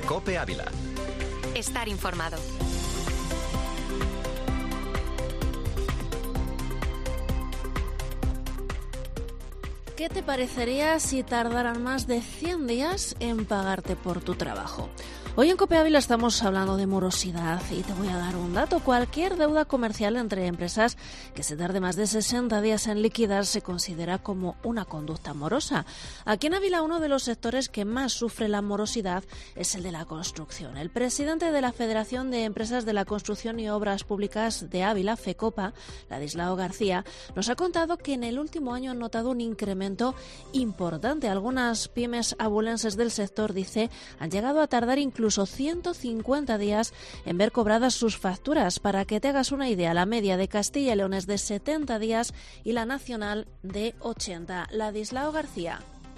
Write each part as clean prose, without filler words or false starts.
COPE Ávila. Estar informado. ¿Qué te parecería si tardaran más de 100 días en pagarte por tu trabajo? Hoy en COPE Ávila estamos hablando de morosidad y te voy a dar un dato. Cualquier deuda comercial entre empresas que se tarde más de 60 días en liquidar se considera como una conducta morosa. Aquí en Ávila uno de los sectores que más sufre la morosidad es el de la construcción. El presidente de la Federación de Empresas de la Construcción y Obras Públicas de Ávila, FECOPA, Ladislao García, nos ha contado que en el último año han notado un incremento importante. Algunas pymes abulenses del sector, dice, han llegado a tardar incluso 150 días en ver cobradas sus facturas. Para que te hagas una idea, la media de Castilla y León es de 70 días y la nacional de 80. Ladislao García.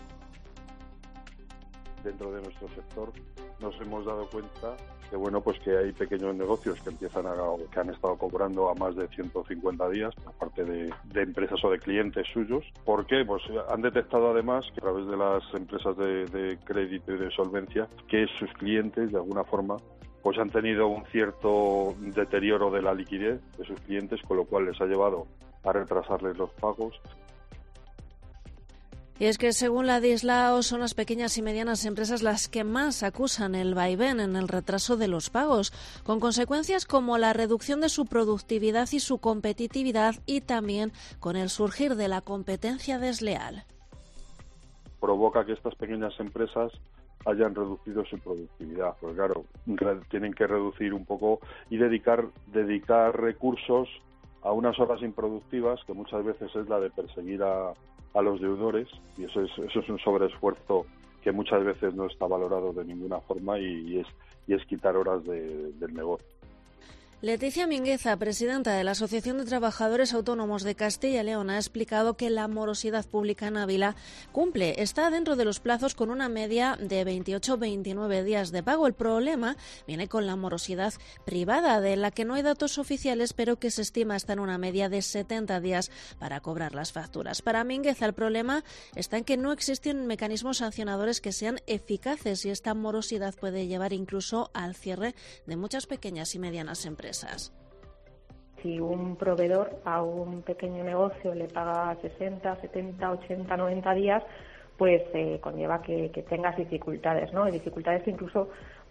Dentro de nuestro sector nos hemos dado cuenta que hay pequeños negocios que han estado cobrando a más de 150 días por parte de empresas o de clientes suyos. ¿Por qué? Pues han detectado además que a través de las empresas de crédito y de solvencia que sus clientes de alguna forma pues han tenido un cierto deterioro de la liquidez de sus clientes, con lo cual les ha llevado a retrasarles los pagos. Y es que, según Ladislao, son las pequeñas y medianas empresas las que más acusan el vaivén en el retraso de los pagos, con consecuencias como la reducción de su productividad y su competitividad y también con el surgir de la competencia desleal. Provoca que estas pequeñas empresas hayan reducido su productividad, porque claro, tienen que reducir un poco y dedicar recursos a unas horas improductivas, que muchas veces es la de perseguir a los deudores, y eso es un sobreesfuerzo que muchas veces no está valorado de ninguna forma y es quitar horas del negocio. Leticia Mingueza, presidenta de la Asociación de Trabajadores Autónomos de Castilla y León, ha explicado que la morosidad pública en Ávila está dentro de los plazos con una media de 28-29 días de pago. El problema viene con la morosidad privada, de la que no hay datos oficiales, pero que se estima está en una media de 70 días para cobrar las facturas. Para Mingueza, el problema está en que no existen mecanismos sancionadores que sean eficaces y esta morosidad puede llevar incluso al cierre de muchas pequeñas y medianas empresas. Si un proveedor a un pequeño negocio le paga 60, 70, 80, 90 días, pues conlleva que tengas dificultades, ¿no? Dificultades que incluso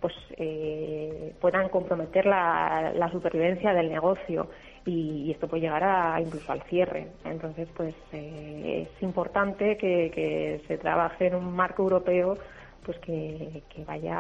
puedan comprometer la supervivencia del negocio y esto puede llegar incluso al cierre. Entonces, es importante que se trabaje en un marco europeo pues que vaya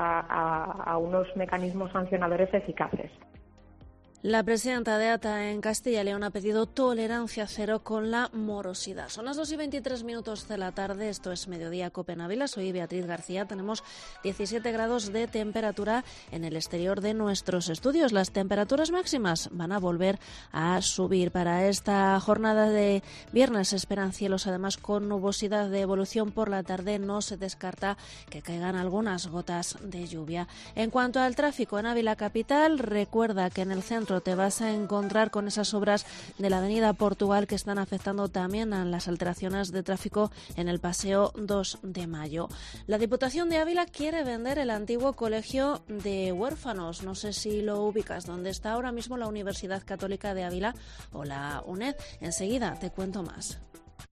a unos mecanismos sancionadores eficaces. La presidenta de ATA en Castilla y León ha pedido tolerancia cero con la morosidad. Son las 2:23 de la tarde, esto es Mediodía COPE en Ávila, soy Beatriz García, tenemos 17 grados de temperatura en el exterior de nuestros estudios. Las temperaturas máximas van a volver a subir. Para esta jornada de viernes se esperan cielos además con nubosidad de evolución por la tarde, no se descarta que caigan algunas gotas de lluvia. En cuanto al tráfico en Ávila capital, recuerda que en el centro te vas a encontrar con esas obras de la avenida Portugal que están afectando también a las alteraciones de tráfico en el paseo 2 de mayo. La Diputación de Ávila quiere vender el antiguo colegio de huérfanos. No sé si lo ubicas, donde está ahora mismo la Universidad Católica de Ávila o la UNED. Enseguida te cuento más.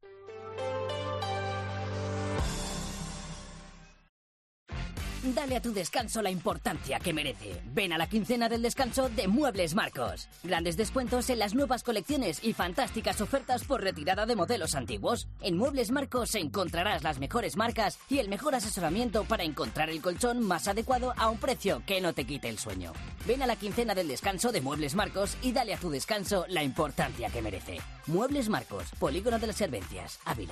Dale a tu descanso la importancia que merece. Ven a la quincena del descanso de Muebles Marcos. Grandes descuentos en las nuevas colecciones y fantásticas ofertas por retirada de modelos antiguos. En Muebles Marcos encontrarás las mejores marcas y el mejor asesoramiento para encontrar el colchón más adecuado a un precio que no te quite el sueño. Ven a la quincena del descanso de Muebles Marcos y dale a tu descanso la importancia que merece. Muebles Marcos, Polígono de las Servencias, Ávila.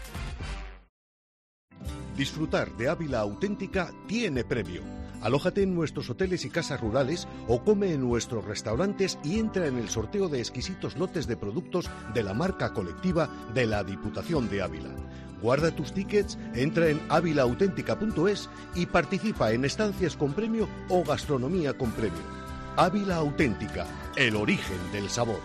Disfrutar de Ávila auténtica tiene premio. Alójate en nuestros hoteles y casas rurales o come en nuestros restaurantes y entra en el sorteo de exquisitos lotes de productos de la marca colectiva de la Diputación de Ávila. Guarda tus tickets, entra en avilauténtica.es y participa en estancias con premio o gastronomía con premio. Ávila Auténtica, el origen del sabor.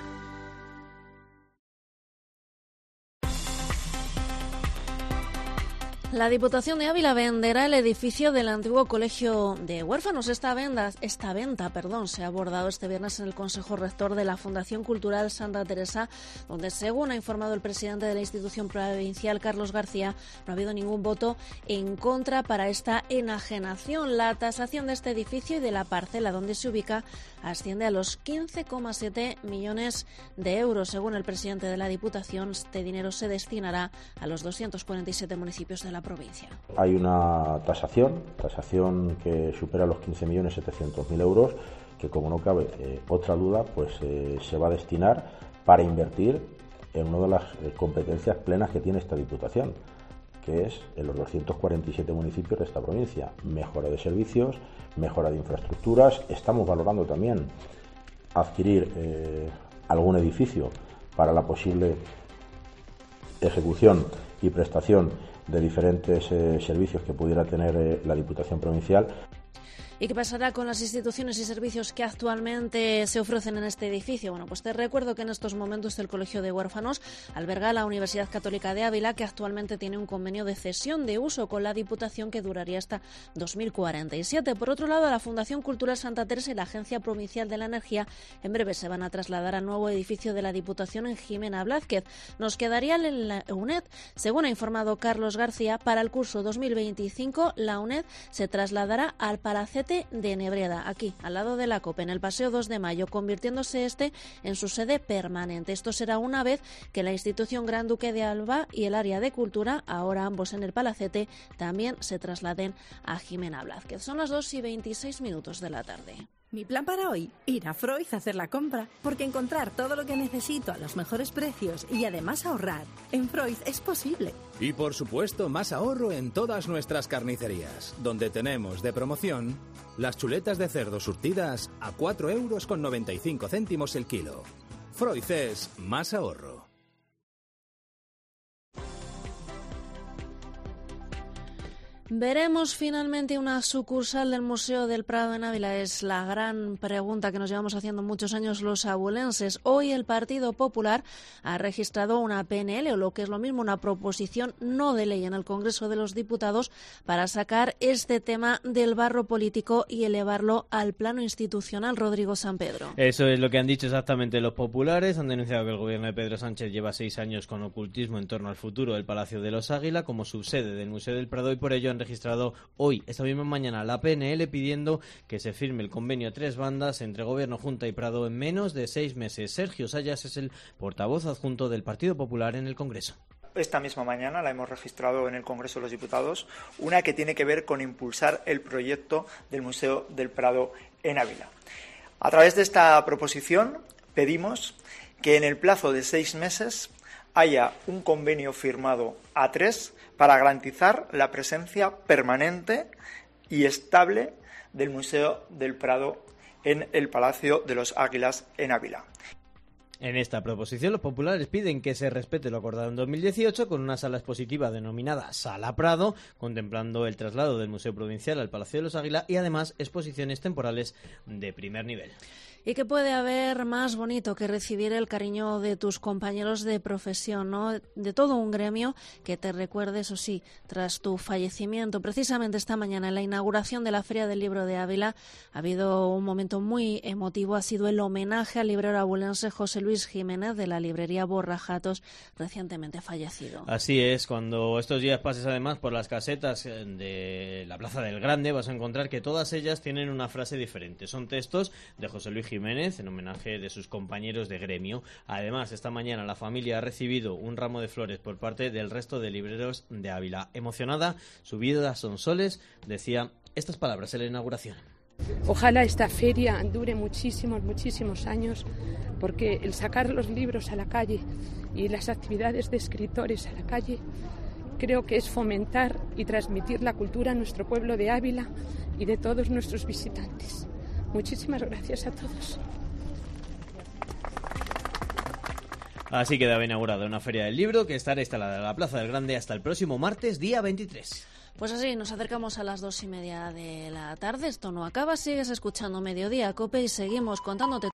La Diputación de Ávila venderá el edificio del antiguo colegio de huérfanos. Esta venta, se ha abordado este viernes en el Consejo Rector de la Fundación Cultural Santa Teresa, donde, según ha informado el presidente de la institución provincial, Carlos García, no ha habido ningún voto en contra para esta enajenación. La tasación de este edificio y de la parcela donde se ubica asciende a los 15,7 millones de euros. Según el presidente de la Diputación, este dinero se destinará a los 247 municipios de la provincia. Hay una tasación que supera los 15.700.000 euros, que, como no cabe otra duda, pues se va a destinar para invertir en una de las competencias plenas que tiene esta Diputación, que es en los 247 municipios de esta provincia. Mejora de servicios, mejora de infraestructuras. Estamos valorando también adquirir algún edificio para la posible ejecución y prestación de diferentes servicios que pudiera tener la Diputación Provincial. ¿Y qué pasará con las instituciones y servicios que actualmente se ofrecen en este edificio? Bueno, pues te recuerdo que en estos momentos el Colegio de Huérfanos alberga la Universidad Católica de Ávila, que actualmente tiene un convenio de cesión de uso con la Diputación que duraría hasta 2047. Por otro lado, la Fundación Cultural Santa Teresa y la Agencia Provincial de la Energía en breve se van a trasladar al nuevo edificio de la Diputación en Jimena Blázquez. Nos quedaría la UNED. Según ha informado Carlos García, para el curso 2025 la UNED se trasladará al Palacete de Nebreda, aquí, al lado de la COPE, en el Paseo 2 de Mayo, convirtiéndose en su sede permanente. Esto será una vez que la institución Gran Duque de Alba y el área de cultura, ahora ambos en el Palacete, también se trasladen a Jimena Blázquez. Son las 2:26 de la tarde. Mi plan para hoy, ir a Freud a hacer la compra, porque encontrar todo lo que necesito a los mejores precios y además ahorrar en Freud es posible. Y por supuesto, más ahorro en todas nuestras carnicerías, donde tenemos de promoción las chuletas de cerdo surtidas a 4,95 € el kilo. Freud es más ahorro. ¿Veremos finalmente una sucursal del Museo del Prado en Ávila? Es la gran pregunta que nos llevamos haciendo muchos años los abulenses. Hoy el Partido Popular ha registrado una PNL, o lo que es lo mismo, una proposición no de ley en el Congreso de los Diputados para sacar este tema del barro político y elevarlo al plano institucional. Rodrigo Sampedro. Eso es lo que han dicho exactamente los populares. Han denunciado que el gobierno de Pedro Sánchez lleva 6 años con ocultismo en torno al futuro del Palacio de los Águila como subsede del Museo del Prado, y por ello han registrado hoy, esta misma mañana, la PNL pidiendo que se firme el convenio a 3 bandas entre Gobierno, Junta y Prado en menos de 6 meses. Sergio Sayas es el portavoz adjunto del Partido Popular en el Congreso. Esta misma mañana la hemos registrado en el Congreso de los Diputados, una que tiene que ver con impulsar el proyecto del Museo del Prado en Ávila. A través de esta proposición pedimos que en el plazo de 6 meses haya un convenio firmado a 3 para garantizar la presencia permanente y estable del Museo del Prado en el Palacio de los Águilas en Ávila. En esta proposición, los populares piden que se respete lo acordado en 2018 con una sala expositiva denominada Sala Prado, contemplando el traslado del Museo Provincial al Palacio de los Águila y además exposiciones temporales de primer nivel. ¿Y qué puede haber más bonito que recibir el cariño de tus compañeros de profesión, ¿no? De todo un gremio que te recuerde, eso sí, tras tu fallecimiento? Precisamente esta mañana, en la inauguración de la Feria del Libro de Ávila, ha habido un momento muy emotivo. Ha sido el homenaje al librero abulense José Luis Jiménez, de la librería Borrajatos, recientemente fallecido. Así es, cuando estos días pases además por las casetas de la Plaza del Grande, vas a encontrar que todas ellas tienen una frase diferente. Son textos de José Luis Jiménez en homenaje de sus compañeros de gremio. Además, esta mañana la familia ha recibido un ramo de flores por parte del resto de libreros de Ávila. Emocionada, su vida son soles, decía estas palabras en la inauguración. Ojalá esta feria dure muchísimos años, porque el sacar los libros a la calle y las actividades de escritores a la calle creo que es fomentar y transmitir la cultura a nuestro pueblo de Ávila y de todos nuestros visitantes. Muchísimas gracias a todos. Así queda inaugurada una feria del libro que estará instalada en la Plaza del Grande hasta el próximo martes, día 23. Pues así, nos acercamos a las 2:30 de la tarde. Esto no acaba, sigues escuchando Mediodía Cope y seguimos contándote